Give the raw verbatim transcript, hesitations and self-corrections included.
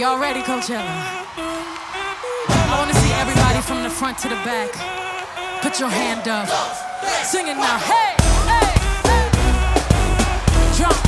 Y'all ready, Coachella? I want to see everybody from the front to the back. Put your hand up. Sing it now. Hey, hey, hey. Drop.